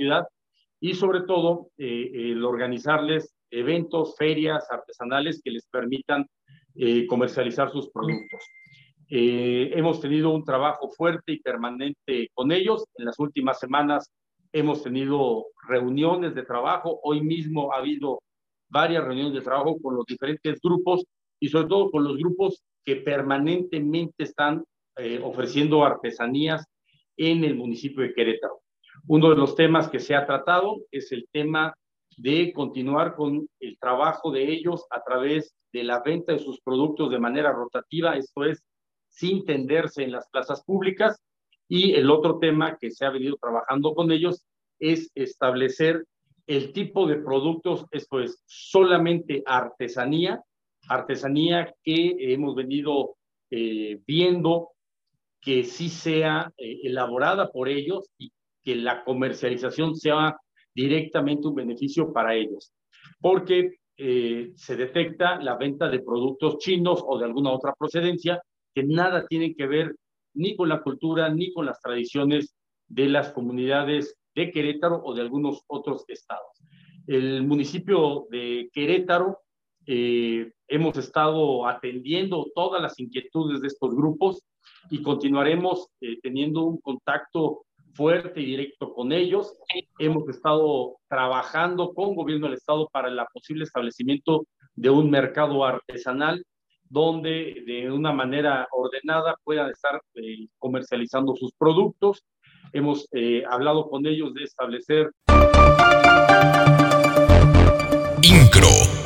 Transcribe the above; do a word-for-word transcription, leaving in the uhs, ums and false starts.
comunidad y sobre todo eh, el organizarles eventos, ferias artesanales que les permitan eh, comercializar sus productos. Eh, hemos tenido un trabajo fuerte y permanente con ellos. En las últimas semanas hemos tenido reuniones de trabajo. Hoy mismo ha habido varias reuniones de trabajo con los diferentes grupos y sobre todo con los grupos que permanentemente están eh, ofreciendo artesanías en el municipio de Querétaro. Uno de los temas que se ha tratado es el tema de continuar con el trabajo de ellos a través de la venta de sus productos de manera rotativa, esto es, sin tenderse en las plazas públicas. Y el otro tema que se ha venido trabajando con ellos es establecer el tipo de productos, esto es, solamente artesanía, artesanía que hemos venido eh, viendo que sí sea eh, elaborada por ellos y que la comercialización sea directamente un beneficio para ellos, porque eh, se detecta la venta de productos chinos o de alguna otra procedencia que nada tienen que ver ni con la cultura ni con las tradiciones de las comunidades de Querétaro o de algunos otros estados. El municipio de Querétaro eh, hemos estado atendiendo todas las inquietudes de estos grupos y continuaremos eh, teniendo un contacto fuerte y directo con ellos. Hemos estado trabajando con gobierno del estado para el posible establecimiento de un mercado artesanal donde de una manera ordenada puedan estar eh, comercializando sus productos. Hemos eh, hablado con ellos de establecer INCRO